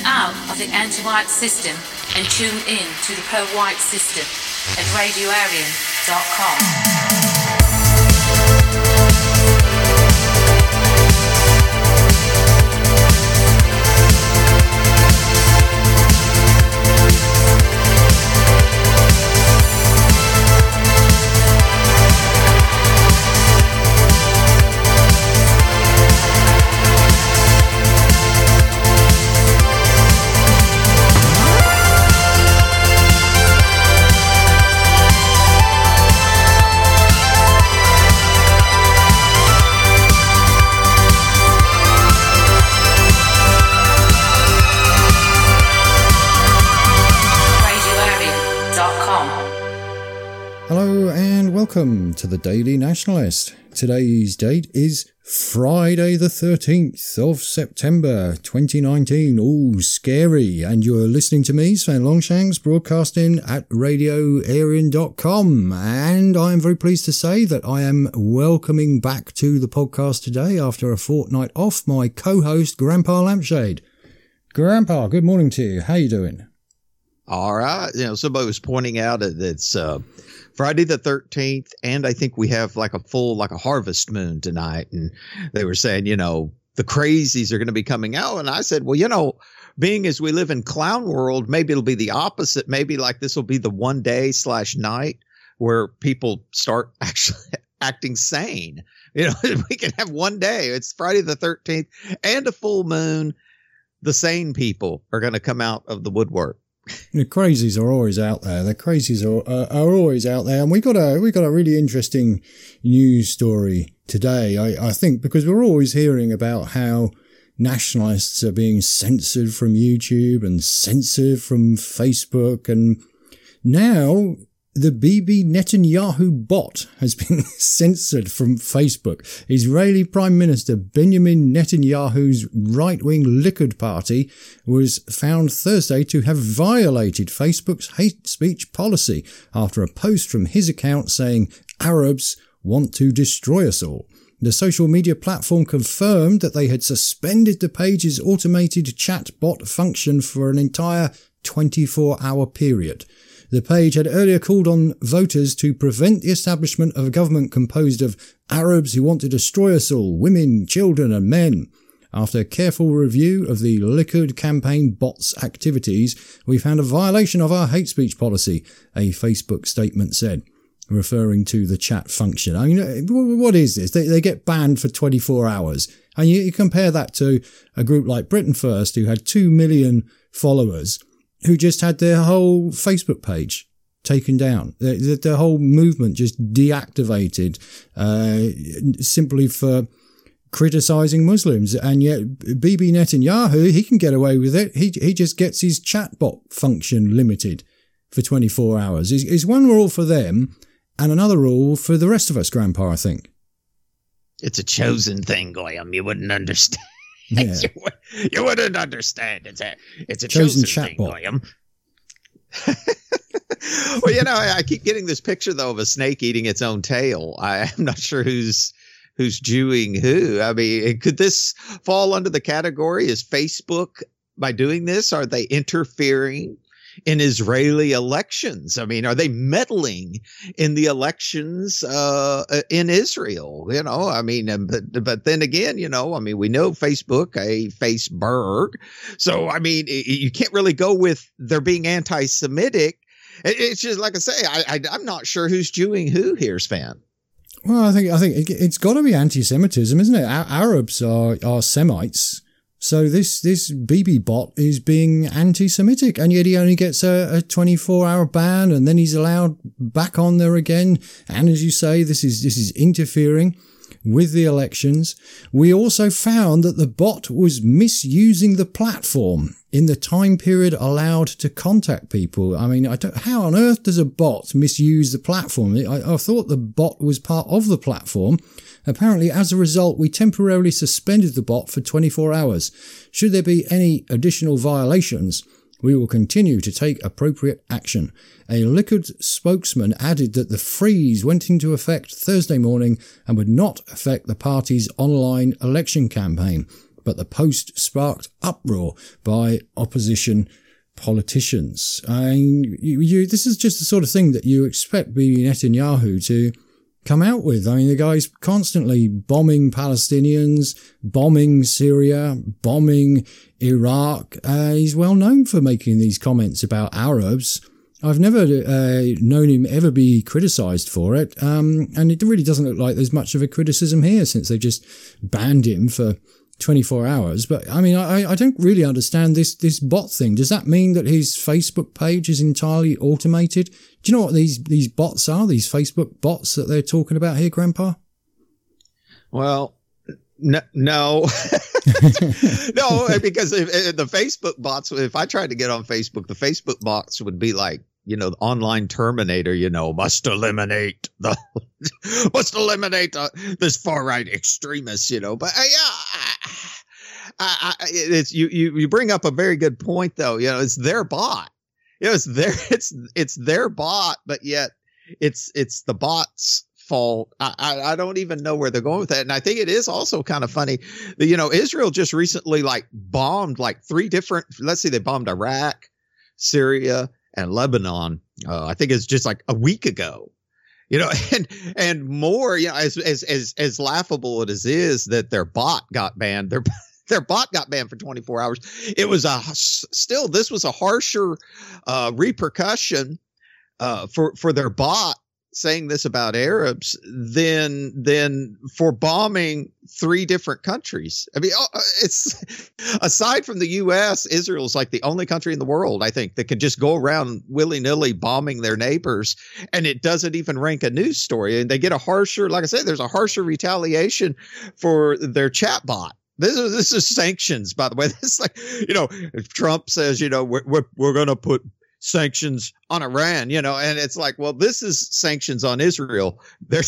out of the anti-white system and tune in to the pro-white system at radioarian.com. Hello and welcome to the Daily Nationalist. Today's date is Friday the 13th of September 2019. All scary. And you're listening to me, Sven Longshanks, broadcasting at radioarian.com. And I'm very pleased to say that I am welcoming back to the podcast today after a fortnight off my co-host, Grandpa Lampshade. Grandpa, good morning to you. How you doing? All right. Somebody was pointing out that it's Friday the 13th, and I think we have like a harvest moon tonight. And they were saying, the crazies are going to be coming out. And I said, well, being as we live in clown world, maybe it'll be the opposite. Maybe like this will be the one day / night where people start actually acting sane. We can have one day. It's Friday the 13th and a full moon. The sane people are going to come out of the woodwork. The crazies are always out there. The crazies are always out there. And we got a really interesting news story today. I think because we're always hearing about how nationalists are being censored from YouTube and censored from Facebook. And now the Bibi Netanyahu bot has been censored from Facebook. Israeli Prime Minister Benjamin Netanyahu's right-wing Likud party was found Thursday to have violated Facebook's hate speech policy after a post from his account saying Arabs want to destroy us all. The social media platform confirmed that they had suspended the page's automated chat bot function for an entire 24-hour period. The page had earlier called on voters to prevent the establishment of a government composed of Arabs who want to destroy us all, women, children and men. After careful review of the Likud campaign bot's activities, we found a violation of our hate speech policy, a Facebook statement said, referring to the chat function. I mean, what is this? They get banned for 24 hours. And you compare that to a group like Britain First, who had 2 million followers, who just had their whole Facebook page taken down. Their whole movement just deactivated, simply for criticizing Muslims. And yet Bibi Netanyahu, he can get away with it. He just gets his chatbot function limited for 24 hours. Is one rule for them and another rule for the rest of us, Grandpa, I think. It's a chosen thing, Goyam. You wouldn't understand. Yeah. You wouldn't understand. It's a chosen thing, William. Well, I keep getting this picture though of a snake eating its own tail. I'm not sure who's Jewing who. I mean, could this fall under the category? Is Facebook, by doing this, are they interfering in Israeli elections? I mean, are they meddling in the elections in Israel? I mean, but then again, we know Facebook, a Faceberg. So, I mean, you can't really go with they're being anti-Semitic. It's just like I say, I'm not sure who's Jewing who here, Sven. Well, I think it's got to be anti-Semitism, isn't it? Arabs are Semites. So this Bibi bot is being anti-Semitic, and yet he only gets a 24-hour ban, and then he's allowed back on there again. And as you say, this is interfering with the elections. We also found that the bot was misusing the platform in the time period allowed to contact people. I mean, how on earth does a bot misuse the platform? I thought the bot was part of the platform. Apparently, as a result, we temporarily suspended the bot for 24 hours. Should there be any additional violations, we will continue to take appropriate action. A Likud spokesman added that the freeze went into effect Thursday morning and would not affect the party's online election campaign. but the post sparked uproar by opposition politicians. I mean, this is just the sort of thing that you expect Bibi Netanyahu to come out with. I mean, the guy's constantly bombing Palestinians, bombing Syria, bombing Iraq. He's well known for making these comments about Arabs. I've never known him ever be criticised for it, and it really doesn't look like there's much of a criticism here since they just banned him for 24 hours. But I mean, I don't really understand this bot thing. Does that mean that his Facebook page is entirely automated? Do you know what these bots are? These Facebook bots that they're talking about here, Grandpa? Well, no, no, because if the Facebook bots, if I tried to get on Facebook, the Facebook bots would be like, the online Terminator, must eliminate this far right extremists, but it's you bring up a very good point though. It's their bot. It's their bot, but yet it's the bot's fault. I don't even know where they're going with that. And I think it is also kind of funny that, Israel just recently bombed 3 different, let's see, they bombed Iraq, Syria, and Lebanon. I think it's just a week ago, and more, as laughable it is that their bot got banned. Their bot got banned for 24 hours. It was this was a harsher repercussion for their bot saying this about Arabs than for bombing 3 different countries. I mean, it's aside from the U.S., Israel's the only country in the world, I think, that can just go around willy-nilly bombing their neighbors, and it doesn't even rank a news story. And they get a harsher, like I said, there's a harsher retaliation for their chat bot. This is sanctions, by the way. This is if Trump says, we're going to put sanctions on Iran, and it's well, this is sanctions on Israel. Their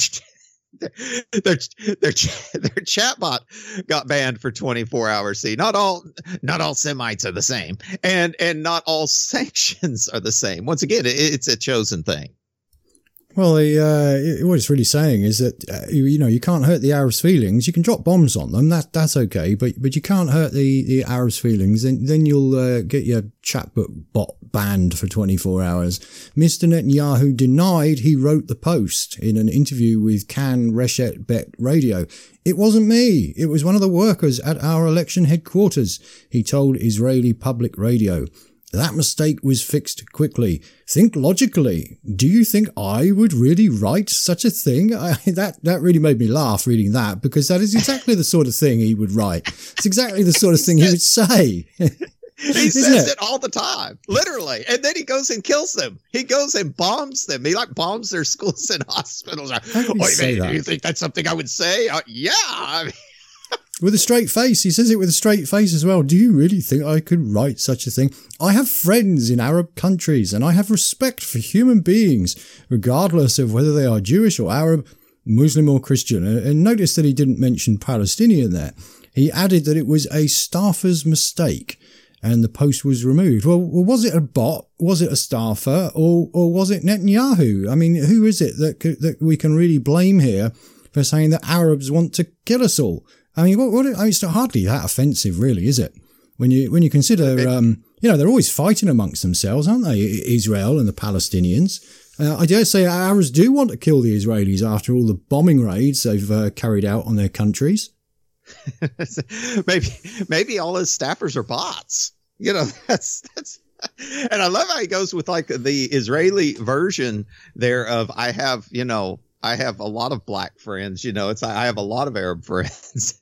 chatbot got banned for 24 hours. See, not all Semites are the same, and not all sanctions are the same. Once again, it's a chosen thing. Well, what it's really saying is that, you can't hurt the Arabs' feelings. You can drop bombs on them. That's okay. But you can't hurt the Arabs' feelings. Then you'll get your chatbot bot banned for 24 hours. Mr. Netanyahu denied he wrote the post in an interview with Kan Reshet Bet Radio. It wasn't me. It was one of the workers at our election headquarters, he told Israeli public radio. That mistake was fixed quickly. Think logically. Do you think I would really write such a thing? That really made me laugh reading that, because that is exactly the sort of thing he would write. It's exactly the sort of thing he would say. He says it all the time, literally. And then he goes and kills them. He goes and bombs them. He bombs their schools and hospitals. How can you say that? Do you think that's something I would say? Yeah. I mean, with a straight face. He says it with a straight face as well. Do you really think I could write such a thing? I have friends in Arab countries, and I have respect for human beings, regardless of whether they are Jewish or Arab, Muslim or Christian. And notice that he didn't mention Palestinian there. He added that it was a staffer's mistake, and the post was removed. Well, was it a bot? Was it a staffer? Or was it Netanyahu? I mean, who is it that we can really blame here for saying that Arabs want to kill us all? I mean, it's not hardly that offensive, really, is it? When you consider, they're always fighting amongst themselves, aren't they? Israel and the Palestinians. I dare say Arabs do want to kill the Israelis after all the bombing raids they've carried out on their countries. maybe all his staffers are bots. That's. And I love how he goes with the Israeli version there of I have a lot of black friends. I have a lot of Arab friends.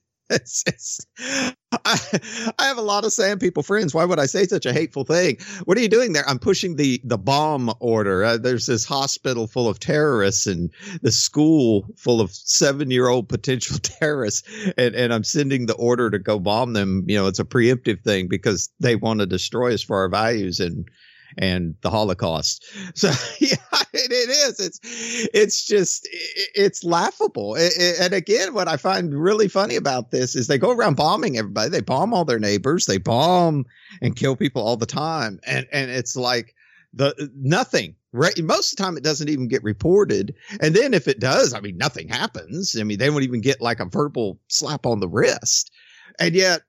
I have a lot of Sand people friends. Why would I say such a hateful thing? What are you doing there? I'm pushing the bomb order. There's this hospital full of terrorists and the school full of 7-year-old potential terrorists. And I'm sending the order to go bomb them. It's a preemptive thing because they want to destroy us for our values and the Holocaust. So yeah, it is. It's laughable. And again, what I find really funny about this is they go around bombing everybody. They bomb all their neighbors. They bomb and kill people all the time. And it's nothing. Right. Most of the time it doesn't even get reported. And then if it does, nothing happens. They won't even get a verbal slap on the wrist. And yet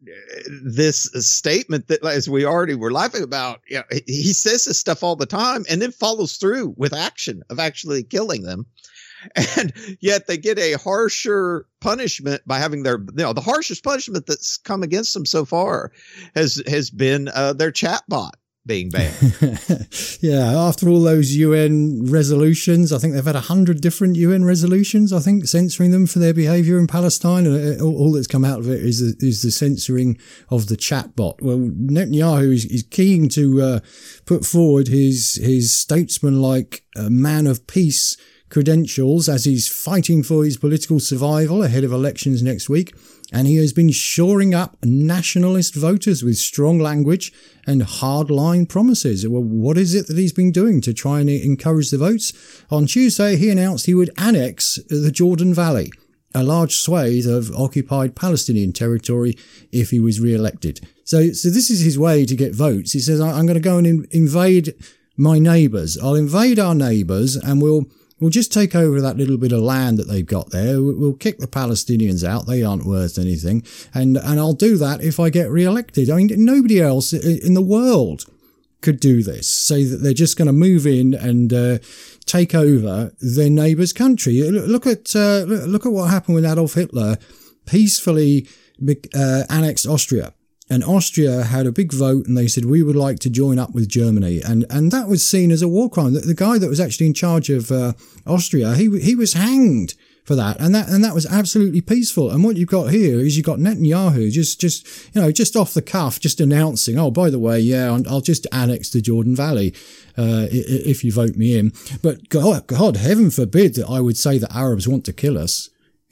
this statement that, as we already were laughing about, he says this stuff all the time and then follows through with action of actually killing them. And yet they get a harsher punishment by having the harshest punishment that's come against them so far has been their chatbot being banned. Yeah, after all those UN resolutions, I think they've had 100 different UN resolutions, I think, censoring them for their behaviour in Palestine. And all that's come out of it is the censoring of the chatbot. Well, Netanyahu is keen to put forward his statesman-like man of peace credentials as he's fighting for his political survival ahead of elections next week. And he has been shoring up nationalist voters with strong language and hardline promises. Well, what is it that he's been doing to try and encourage the votes? On Tuesday, he announced he would annex the Jordan Valley, a large swathe of occupied Palestinian territory, if he was re-elected. So this is his way to get votes. He says, I'm going to go and invade my neighbours. I'll invade our neighbours and we'll just take over that little bit of land that they've got there. We'll kick the Palestinians out. They aren't worth anything. And I'll do that if I get re-elected. I mean, nobody else in the world could do this. Say that they're just going to move in and take over their neighbour's country. Look at what happened when Adolf Hitler peacefully annexed Austria. And Austria had a big vote and they said, we would like to join up with Germany. And that was seen as a war crime. The guy that was actually in charge of Austria, he was hanged for that. And that was absolutely peaceful. And what you've got here is you've got Netanyahu just off the cuff, just announcing, oh, by the way, yeah, I'll just annex the Jordan Valley if you vote me in. But God, heaven forbid that I would say that Arabs want to kill us.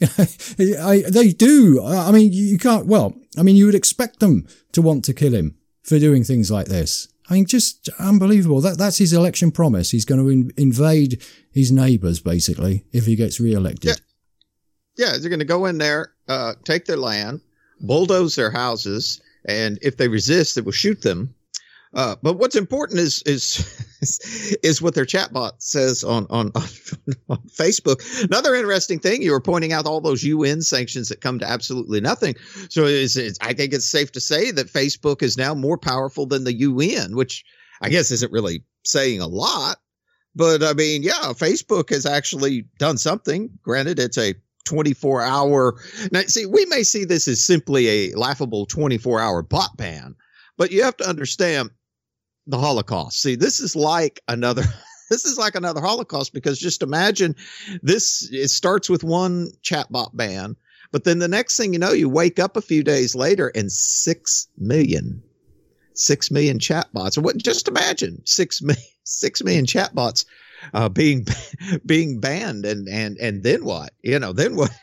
They do. I mean, you can't. Well, I mean, you would expect them to want to kill him for doing things like this. I mean, just unbelievable. That's his election promise. He's going to invade his neighbours, basically, if he gets re-elected. Yeah, they're going to go in there, take their land, bulldoze their houses, and if they resist, they will shoot them. But what's important is what their chatbot says on Facebook. Another interesting thing, you were pointing out all those UN sanctions that come to absolutely nothing. So I think it's safe to say that Facebook is now more powerful than the UN, which I guess isn't really saying a lot. But I mean, yeah, Facebook has actually done something. Granted, it's a 24-hour. Now, see, we may see this as simply a laughable 24-hour bot ban, but you have to understand the Holocaust. See, this is like another Holocaust, because just imagine this, it starts with one chatbot ban, but then the next thing you know, you wake up a few days later and 6 million chatbots. Just imagine 6 million chatbots being banned, and then what? Then what?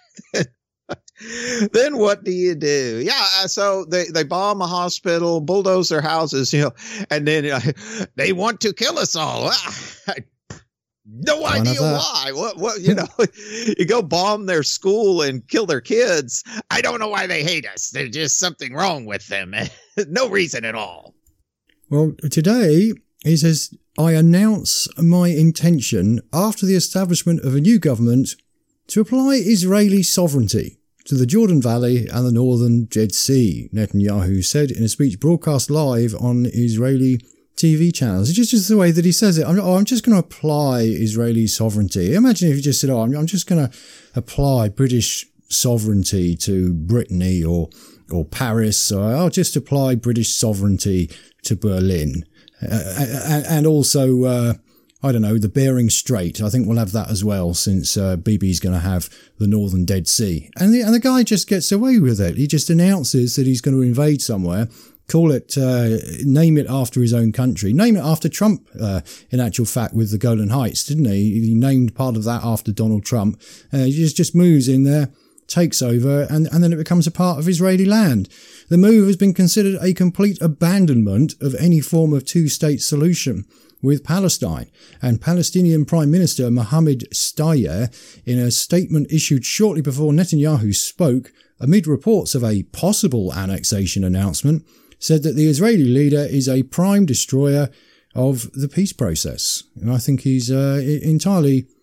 Then what do you do? Yeah, so they bomb a hospital, bulldoze their houses, and then they want to kill us all. No idea why. What you go bomb their school and kill their kids. I don't know why they hate us. There's just something wrong with them. No reason at all. Well, today he says, I announce my intention after the establishment of a new government to apply Israeli sovereignty to the Jordan Valley and the northern Dead Sea, Netanyahu said in a speech broadcast live on Israeli TV channels. It's just the way that he says it. I'm just going to apply Israeli sovereignty. Imagine if he just said, I'm just going to apply British sovereignty to Brittany or Paris, or I'll just apply British sovereignty to Berlin. And also, I don't know, the Bering Strait. I think we'll have that as well, since Bibi's going to have the northern Dead Sea. And the guy just gets away with it. He just announces that he's going to invade somewhere, call it, name it after his own country, name it after Trump, in actual fact, with the Golan Heights, didn't he? He named part of that after Donald Trump. He just moves in there, takes over, and then it becomes a part of Israeli land. The move has been considered a complete abandonment of any form of two-state solution with Palestine, and Palestinian Prime Minister Mohammed Shtayyeh, in a statement issued shortly before Netanyahu spoke, amid reports of a possible annexation announcement, said that the Israeli leader is a prime destroyer of the peace process. And I think he's entirely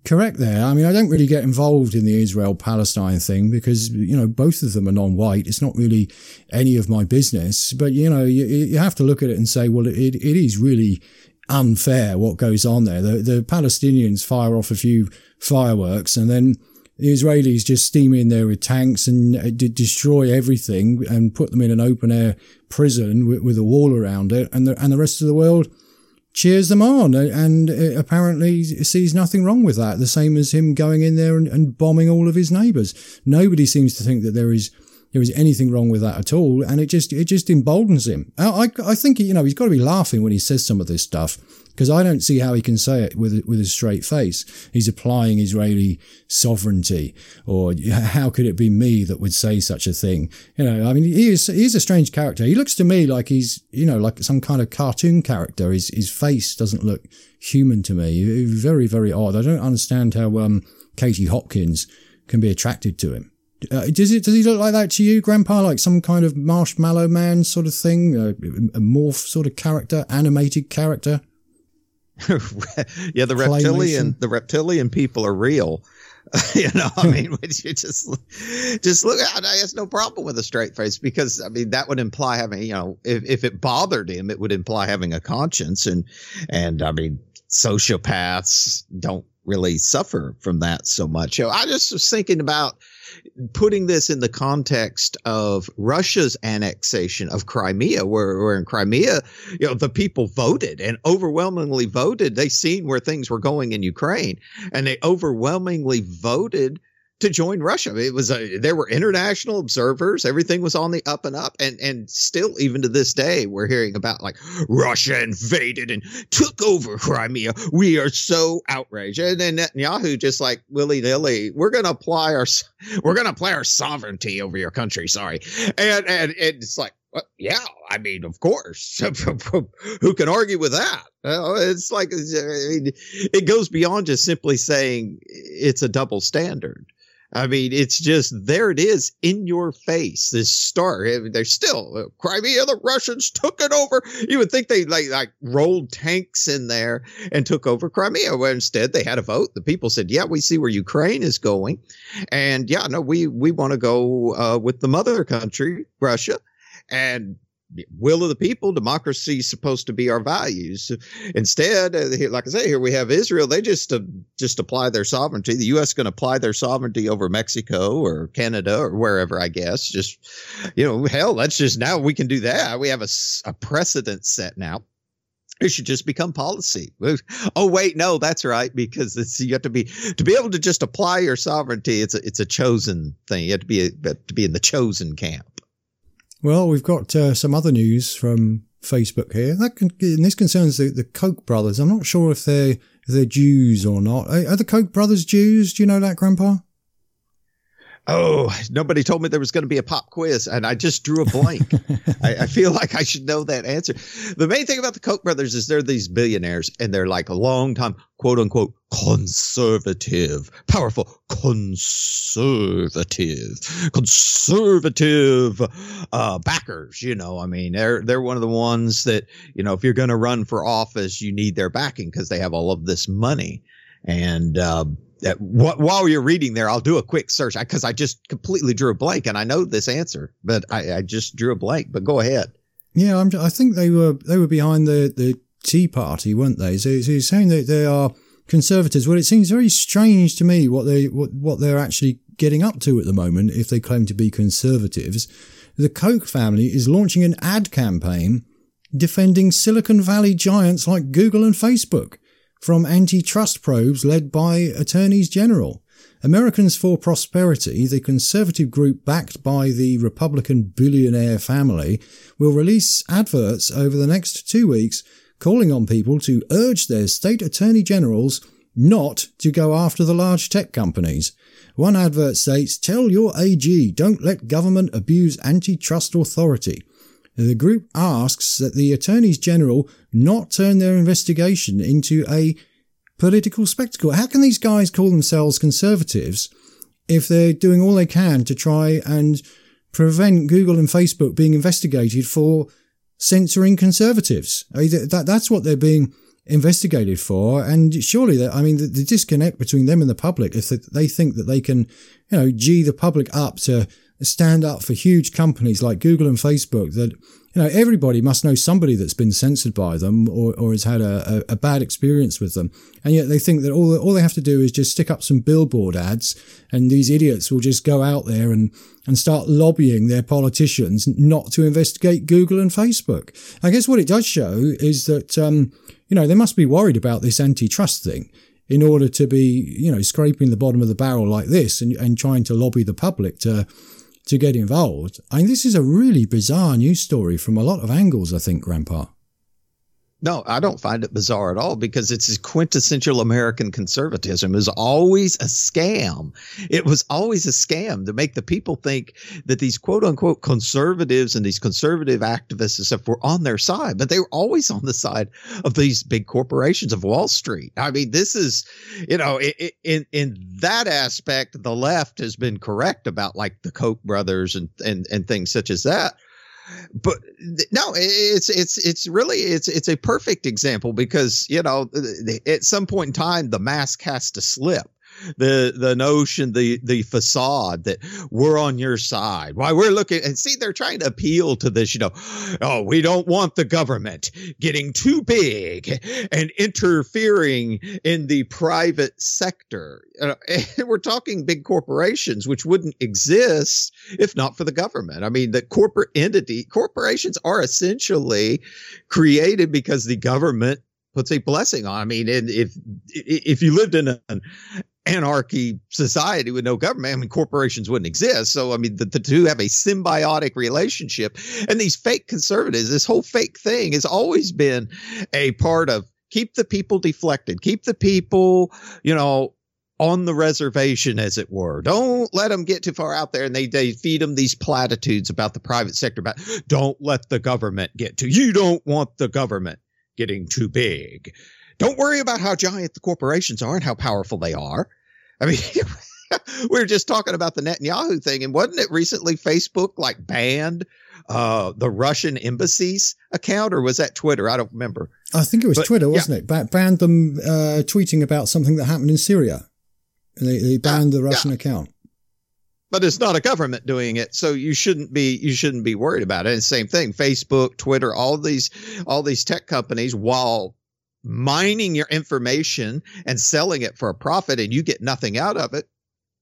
correct there. I mean, I don't really get involved in the Israel-Palestine thing because, both of them are non-white. It's not really any of my business. But, you have to look at it and say, well, it is really unfair what goes on there. The Palestinians fire off a few fireworks and then the Israelis just steam in there with tanks and destroy everything and put them in an open-air prison with a wall around it. And the rest of the world cheers them on and apparently sees nothing wrong with that. The same as him going in there and bombing all of his neighbours. Nobody seems to think that there is anything wrong with that at all, and it just emboldens him. I think he's got to be laughing when he says some of this stuff, because I don't see how he can say it with a straight face. He's applying Israeli sovereignty, or how could it be me that would say such a thing? I mean, he is a strange character. He looks to me like he's like some kind of cartoon character. His face doesn't look human to me. Very, very odd. I don't understand how Katie Hopkins can be attracted to him. Does he look like that to you, Grandpa? Like some kind of Marshmallow Man sort of thing? A morph sort of character? Animated character? Yeah, the reptilian people are real. I mean, when you just look at it, I have no problem with a straight face, because I mean that would imply having, if it bothered him, it would imply having a conscience, and I mean sociopaths don't really suffer from that so much. I just was thinking about putting this in the context of Russia's annexation of Crimea, where in Crimea, the people voted and overwhelmingly voted. They seen where things were going in Ukraine, and they overwhelmingly voted to join Russia. It was there were international observers. Everything was on the up and up. And still, even to this day, we're hearing about like Russia invaded and took over Crimea. We are so outraged. And then Netanyahu just like willy nilly, we're going to apply our sovereignty over your country. Sorry. And it's like, well, yeah, I mean, of course, who can argue with that? It's like, it goes beyond just simply saying it's a double standard. I mean, it's just, there it is in your face, this start. There's still Crimea, the Russians took it over. You would think they like rolled tanks in there and took over Crimea, where instead they had a vote. The people said, yeah, we see where Ukraine is going. And yeah, no, we want to go with the mother country, Russia. And will of the people, democracy is supposed to be our values. Instead, like I say, here we have Israel. They just apply their sovereignty. The U.S. going to apply their sovereignty over Mexico or Canada or wherever, I guess. Just, hell, that's just, now we can do that. We have a precedent set now. It should just become policy. Oh, wait, no, that's right. Because you have to be able to just apply your sovereignty. It's a chosen thing. You have to be in the chosen camp. Well, we've got some other news from Facebook here. And this concerns the Koch brothers. I'm not sure if they're Jews or not. Are the Koch brothers Jews? Do you know that, Grandpa? Oh, nobody told me there was going to be a pop quiz, and I just drew a blank. I feel like I should know that answer. The main thing about the Koch brothers is they're these billionaires, and they're like a long time, quote unquote, conservative, powerful, conservative backers. I mean, they're one of the ones that, if you're going to run for office, you need their backing because they have all of this money. And while you're reading there, I'll do a quick search because I just completely drew a blank, and I know this answer, but I just drew a blank. But go ahead. Yeah, I think they were behind the Tea Party, weren't they? So you're saying that they are conservatives. Well, it seems very strange to me what they're actually getting up to at the moment if they claim to be conservatives. The Koch family is launching an ad campaign defending Silicon Valley giants like Google and Facebook from antitrust probes led by attorneys general. Americans for Prosperity, the conservative group backed by the Republican billionaire family, will release adverts over the next 2 weeks calling on people to urge their state attorney generals not to go after the large tech companies. One advert states, "Tell your AG, don't let government abuse antitrust authority." The group asks that the attorneys general not turn their investigation into a political spectacle. How can these guys call themselves conservatives if they're doing all they can to try and prevent Google and Facebook being investigated for censoring conservatives? That's what they're being investigated for. And surely that, I mean, the disconnect between them and the public is that they think that they can, gee the public up to stand up for huge companies like Google and Facebook, that, everybody must know somebody that's been censored by them or has had a bad experience with them. And yet they think that all they have to do is just stick up some billboard ads, and these idiots will just go out there and start lobbying their politicians not to investigate Google and Facebook. I guess what it does show is that, they must be worried about this antitrust thing in order to be, scraping the bottom of the barrel like this and trying to lobby the public to get involved. I mean, this is a really bizarre news story from a lot of angles, I think, Grandpa. No, I don't find it bizarre at all, because it's quintessential American conservatism. It was always a scam. It was always a scam to make the people think that these quote unquote conservatives and these conservative activists and stuff were on their side, but they were always on the side of these big corporations of Wall Street. I mean, this is, in that aspect, the left has been correct about like the Koch brothers and things such as that. But no, it's really a perfect example, because, at some point in time, the mask has to slip. The notion, the facade that we're on your side. Why we're looking and see, they're trying to appeal to this, we don't want the government getting too big and interfering in the private sector. We're talking big corporations, which wouldn't exist if not for the government. I mean, the corporations are essentially created because the government puts a blessing on. I mean, and if you lived in an anarchy society with no government, I mean, corporations wouldn't exist. So, I mean, the two have a symbiotic relationship. And these fake conservatives, this whole fake thing has always been a part of keep the people deflected, keep the people, on the reservation, as it were. Don't let them get too far out there. And they feed them these platitudes about the private sector, about don't let the government get to you. Don't want the government getting too big. Don't worry about how giant the corporations are and how powerful they are. I mean, we were just talking about the Netanyahu thing, and wasn't it recently Facebook banned the Russian embassy's account, or was that Twitter? I don't remember. I think it was Twitter, wasn't it? Banned them tweeting about something that happened in Syria. And they banned the Russian account. But it's not a government doing it, so you shouldn't be worried about it. And same thing, Facebook, Twitter, all these tech companies, while mining your information and selling it for a profit, and you get nothing out of it,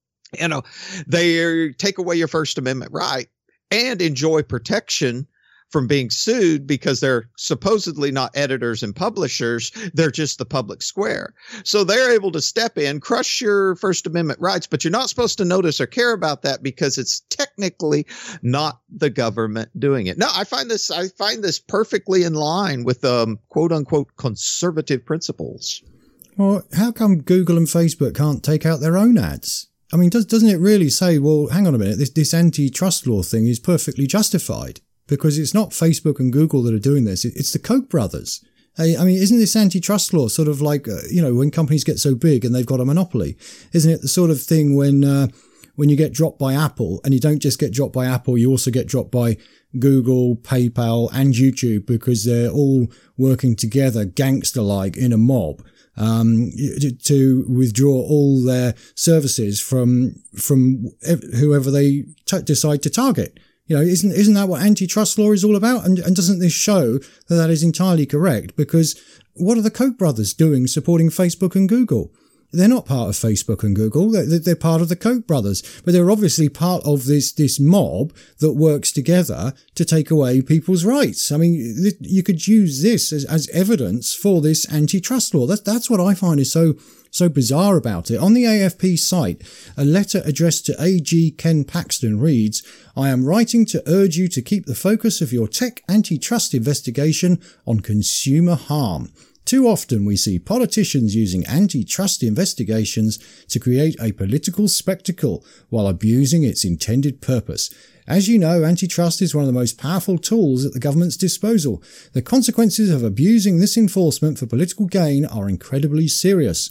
they take away your First Amendment right and enjoy protection from being sued, because they're supposedly not editors and publishers. They're just the public square. So they're able to step in, crush your First Amendment rights, but you're not supposed to notice or care about that because it's technically not the government doing it. No, I find this perfectly in line with quote unquote conservative principles. Well, how come Google and Facebook can't take out their own ads? I mean, doesn't it really say, well, hang on a minute, this antitrust law thing is perfectly justified? Because it's not Facebook and Google that are doing this. It's the Koch brothers. I mean, isn't this antitrust law sort of like, when companies get so big and they've got a monopoly? Isn't it the sort of thing when you get dropped by Apple, and you don't just get dropped by Apple, you also get dropped by Google, PayPal and YouTube, because they're all working together gangster-like in a mob to withdraw all their services from whoever they decide to target. Isn't that what antitrust law is all about? And doesn't this show that is entirely correct? Because what are the Koch brothers doing supporting Facebook and Google? They're not part of Facebook and Google. They're part of the Koch brothers, but they're obviously part of this mob that works together to take away people's rights. I mean, you could use this as evidence for this antitrust law. That's what I find is so bizarre about it. On the AFP site, a letter addressed to AG Ken Paxton reads, "I am writing to urge you to keep the focus of your tech antitrust investigation on consumer harm. Too often we see politicians using antitrust investigations to create a political spectacle while abusing its intended purpose. As you know, antitrust is one of the most powerful tools at the government's disposal. The consequences of abusing this enforcement for political gain are incredibly serious.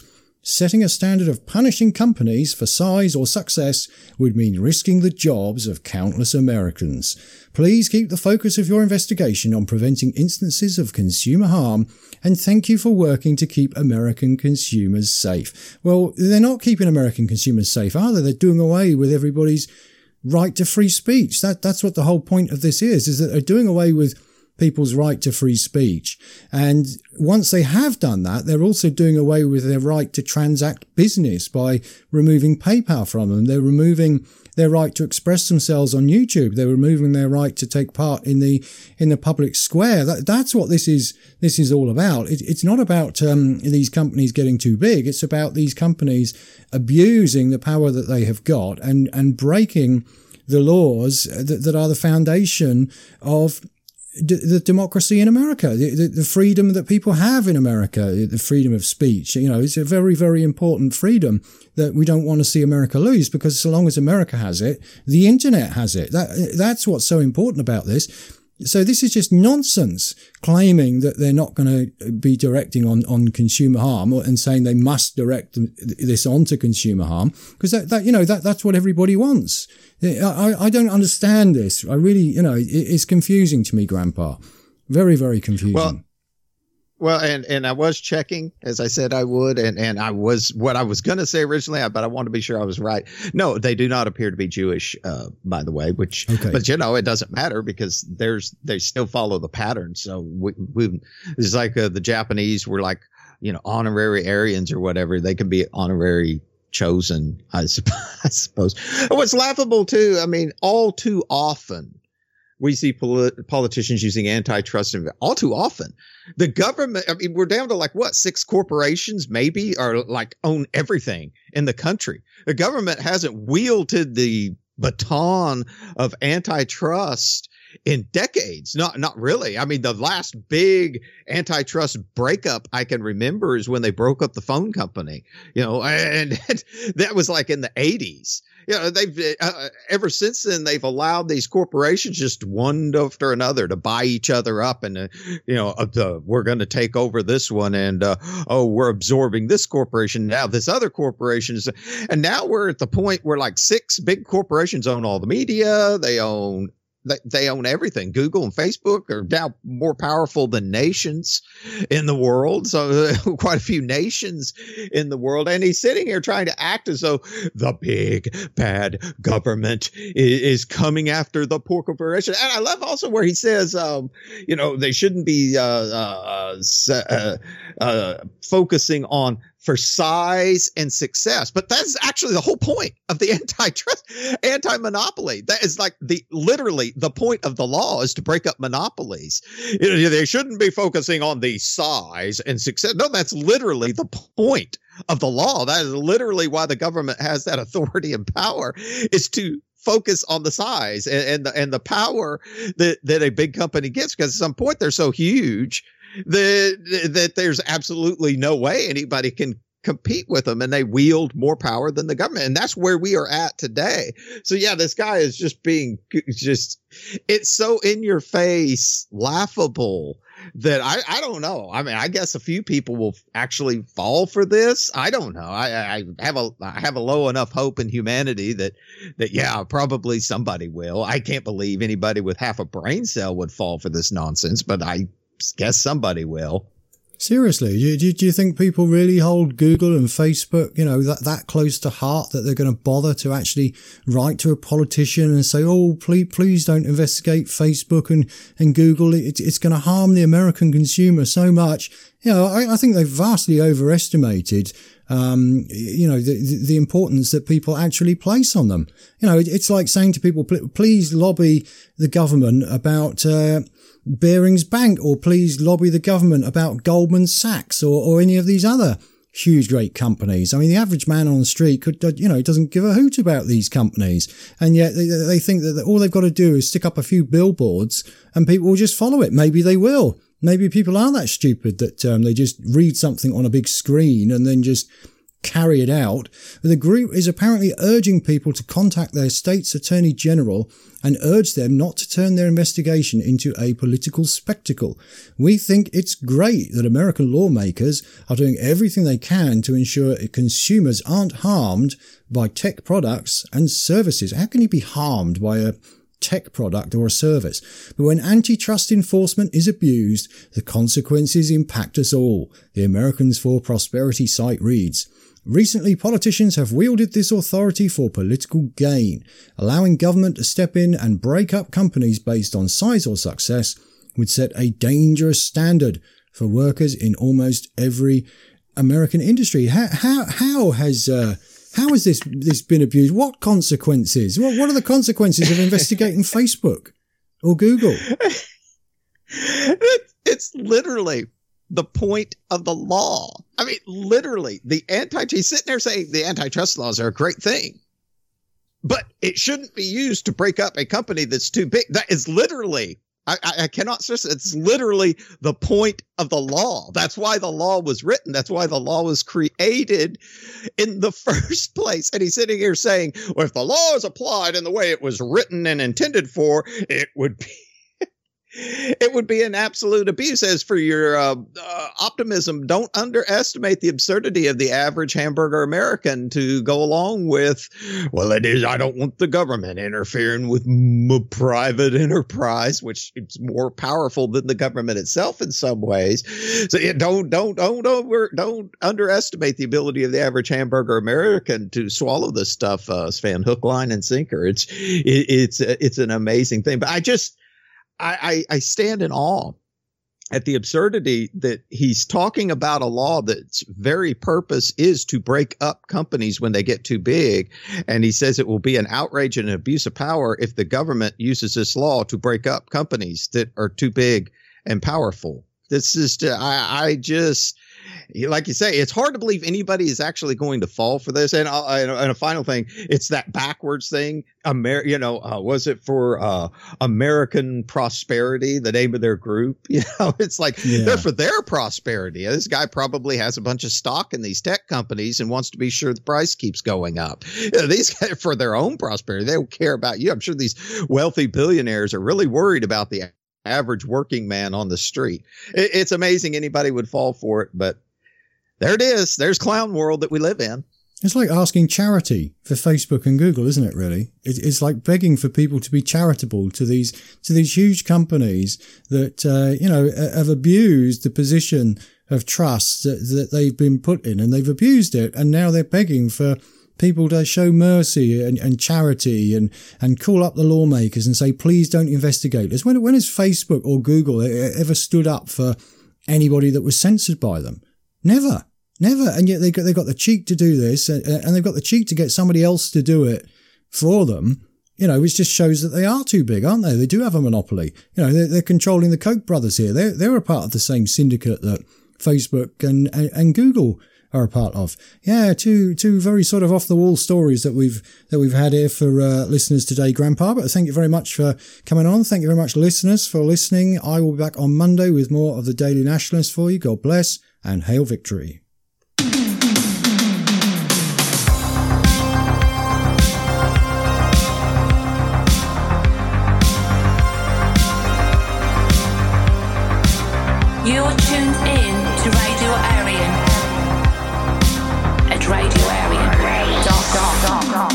Setting a standard of punishing companies for size or success would mean risking the jobs of countless Americans. Please keep the focus of your investigation on preventing instances of consumer harm, and thank you for working to keep American consumers safe. Well, they're not keeping American consumers safe, are they? They're doing away with everybody's right to free speech. That's what the whole point of this is that they're doing away with people's right to free speech. And once they have done that, they're also doing away with their right to transact business by removing PayPal from them. They're removing their right to express themselves on YouTube. They're removing their right to take part in the public square. That's what this is all about. It's not about these companies getting too big. It's about these companies abusing the power that they have got and breaking the laws that are the foundation of the democracy in America, the freedom that people have in America, the freedom of speech. It's a very, very important freedom that we don't want to see America lose, because so long as America has it, the internet has it. That's what's so important about this. So this is just nonsense, claiming that they're not going to be directing on consumer harm and saying they must direct this onto consumer harm, because that's what everybody wants. I don't understand this. I really, it's confusing to me, Grandpa. Very, very confusing. Well, and I was checking, as I said I would, and I was what I was going to say originally, but I want to be sure I was right. No, they do not appear to be Jewish, by the way, but it doesn't matter, because they still follow the pattern. So we it's like the Japanese were like, honorary Aryans or whatever. They can be honorary chosen, I suppose. What's laughable too, I mean, all too often we see politicians using antitrust. All too often, the government, I mean, we're down to 6 corporations maybe are own everything in the country. The government hasn't wielded the baton of antitrust in decades. Not really. I mean, the last big antitrust breakup I can remember is when they broke up the phone company, and that was in the 80s. They've ever since then, they've allowed these corporations just one after another to buy each other up, and we're going to take over this one, and we're absorbing this corporation now, this other corporation is, and now we're at the point where 6 big corporations own all the media. They own everything. Google and Facebook are now more powerful than nations in the world. So quite a few nations in the world. And he's sitting here trying to act as though the big bad government is coming after the poor corporation. And I love also where he says, they shouldn't be focusing on for size and success. But that's actually the whole point of the anti-monopoly. That is literally the point of the law is to break up monopolies. They shouldn't be focusing on the size and success. No, that's literally the point of the law. That is literally why the government has that authority and power, is to focus on the size and the power that a big company gets, because at some point they're so huge that there's absolutely no way anybody can compete with them, and they wield more power than the government. And that's where we are at today. So yeah, this guy is it's so in your face, laughable, that I don't know. I mean, I guess a few people will actually fall for this. I don't know. I have a low enough hope in humanity that yeah, probably somebody will. I can't believe anybody with half a brain cell would fall for this nonsense, but I guess somebody will. Seriously, do you think people really hold Google and Facebook, that close to heart, that they're going to bother to actually write to a politician and say, oh, please don't investigate Facebook and Google. It's going to harm the American consumer so much. I think they've vastly overestimated, the importance that people actually place on them. It's like saying to people, please lobby the government about, Barings Bank, or please lobby the government about Goldman Sachs or any of these other huge great companies. I mean, the average man on the street doesn't give a hoot about these companies. And yet they think that all they've got to do is stick up a few billboards and people will just follow it. Maybe they will. Maybe people are that stupid that they just read something on a big screen and then just carry it out. The group is apparently urging people to contact their state's attorney general and urge them not to turn their investigation into a political spectacle. We think it's great that American lawmakers are doing everything they can to ensure consumers aren't harmed by tech products and services. How can you be harmed by a tech product or a service? But when antitrust enforcement is abused, the consequences impact us all. The Americans for Prosperity site reads, recently, politicians have wielded this authority for political gain. Allowing government to step in and break up companies based on size or success would set a dangerous standard for workers in almost every American industry. How has this been abused? What consequences? What are the consequences of investigating Facebook or Google? It's literally the point of the law. I mean, literally, he's sitting there saying the antitrust laws are a great thing, but it shouldn't be used to break up a company that's too big. That is literally, I cannot stress it. It's literally the point of the law. That's why the law was written. That's why the law was created in the first place. And he's sitting here saying, well, if the law is applied in the way it was written and intended for, it would be an absolute abuse. As for your optimism, don't underestimate the absurdity of the average hamburger American to go along with, well, it is, I don't want the government interfering with private enterprise, which is more powerful than the government itself in some ways. So don't underestimate the ability of the average hamburger American to swallow this stuff, Sven, hook, line, and sinker. It's an amazing thing. But I stand in awe at the absurdity that he's talking about a law that's very purpose is to break up companies when they get too big. And he says it will be an outrage and an abuse of power if the government uses this law to break up companies that are too big and powerful. This is, like you say, it's hard to believe anybody is actually going to fall for this. And a final thing, it's that backwards thing. Was it for American Prosperity, the name of their group? It's like they're for their prosperity. This guy probably has a bunch of stock in these tech companies and wants to be sure the price keeps going up. These guys, for their own prosperity, they don't care about you. I'm sure these wealthy billionaires are really worried about the average working man on the street. It's amazing anybody would fall for it, but there it is. There's clown world that we live in. It's like asking charity for Facebook and Google, isn't it, really? It's like begging for people to be charitable to these huge companies that, have abused the position of trust that they've been put in, and they've abused it. And now they're begging for people to show mercy and charity and call up the lawmakers and say, please don't investigate us. When has Facebook or Google ever stood up for anybody that was censored by them? Never. And yet they got the cheek to do this, and they've got the cheek to get somebody else to do it for them, which just shows that they are too big, aren't they? They do have a monopoly. They're controlling the Koch brothers here. They're a part of the same syndicate that Facebook and Google are a part of. Yeah, two very sort of off the wall stories that we've had here for listeners today, Grandpa. But thank you very much for coming on. Thank you very much, listeners, for listening. I will be back on Monday with more of the Daily Nationalist for you. God bless and hail victory. You're tuned in to Radio Aryan at radioaryan.com.